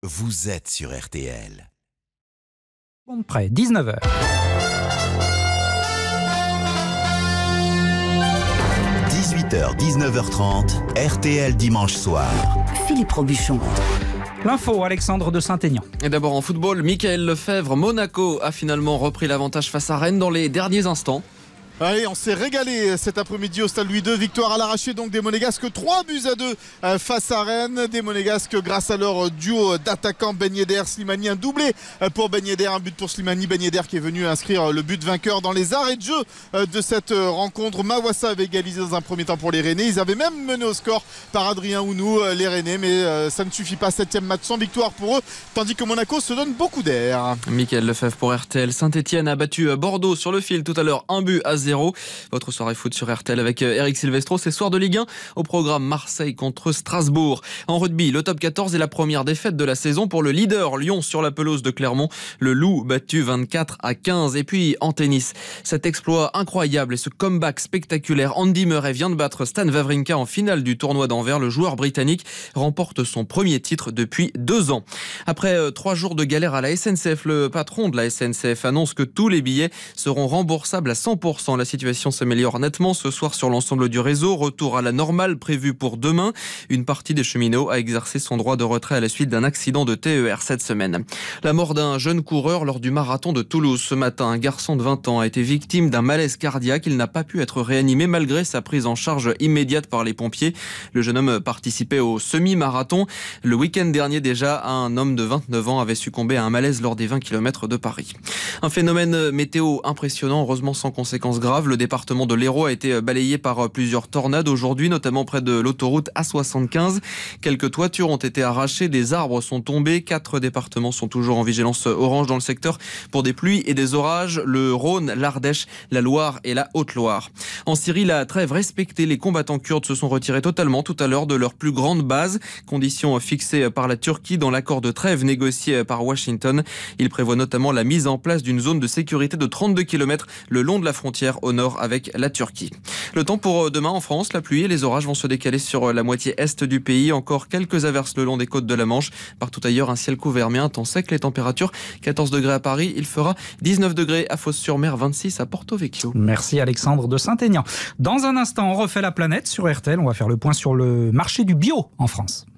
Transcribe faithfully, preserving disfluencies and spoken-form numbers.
vous êtes sur R T L. Bon, prêt, dix-neuf heures. dix-huit heures, dix-neuf heures trente, R T L dimanche soir. Philippe Robuchon. L'info, Alexandre de Saint-Aignan. Et d'abord en football, Mickaël Lefebvre, Monaco a finalement repris l'avantage face à Rennes dans les derniers instants. Allez, on s'est régalé cet après-midi au Stade Louis deux. Victoire à l'arraché donc des Monégasques, trois buts à deux face à Rennes. Des Monégasques grâce à leur duo d'attaquants Ben Yedder, Slimani. Un doublé pour Ben Yedder, un but pour Slimani. Ben Yedder qui est venu inscrire le but vainqueur dans les arrêts de jeu de cette rencontre. Mawassa avait égalisé dans un premier temps pour les Rennais. Ils avaient même mené au score par Adrien Ounou, les Rennais, mais ça ne suffit pas. Septième match sans victoire pour eux, tandis que Monaco se donne beaucoup d'air. Mickaël Lefebvre pour R T L. Saint-Etienne a battu Bordeaux sur le fil tout à l'heure, un but à zéro. Votre soirée foot sur R T L avec Eric Silvestro, c'est soir de Ligue un au programme Marseille contre Strasbourg. En rugby, le top quatorze est la première défaite de la saison pour le leader Lyon sur la pelouse de Clermont. Le Loup battu vingt-quatre à quinze. Et puis en tennis, cet exploit incroyable et ce comeback spectaculaire, Andy Murray vient de battre Stan Wawrinka en finale du tournoi d'Anvers. Le joueur britannique remporte son premier titre depuis deux ans. Après euh, trois jours de galère à la S N C F, le patron de la S N C F annonce que tous les billets seront remboursables à cent pour cent. La situation s'améliore nettement ce soir sur l'ensemble du réseau. Retour à la normale prévu pour demain. Une partie des cheminots a exercé son droit de retrait à la suite d'un accident de T E R cette semaine. La mort d'un jeune coureur lors du marathon de Toulouse ce matin. Un garçon de vingt ans a été victime d'un malaise cardiaque. Il n'a pas pu être réanimé malgré sa prise en charge immédiate par les pompiers. Le jeune homme participait au semi-marathon. Le week-end dernier déjà, un homme de vingt-neuf ans avait succombé à un malaise lors des vingt kilomètres de Paris. Un phénomène météo impressionnant, heureusement sans conséquences graves. Le département de l'Hérault a été balayé par plusieurs tornades aujourd'hui, notamment près de l'autoroute A soixante-quinze. Quelques toitures ont été arrachées, des arbres sont tombés. Quatre départements sont toujours en vigilance orange dans le secteur pour des pluies et des orages. Le Rhône, l'Ardèche, la Loire et la Haute-Loire. En Syrie, la trêve respectée. Les combattants kurdes se sont retirés totalement tout à l'heure de leur plus grande base. Conditions fixées par la Turquie dans l'accord de trêve négocié par Washington. Il prévoit notamment la mise en place d'une zone de sécurité de trente-deux kilomètres le long de la frontière au nord avec la Turquie. Le temps pour demain en France, la pluie et les orages vont se décaler sur la moitié est du pays. Encore quelques averses le long des côtes de la Manche. Partout ailleurs, un ciel couvert mais un temps sec. Les températures, quatorze degrés à Paris. Il fera dix-neuf degrés à Fos-sur-Mer, vingt-six à Porto Vecchio. Merci Alexandre de Saint-Aignan. Dans un instant, on refait la planète sur R T L. On va faire le point sur le marché du bio en France.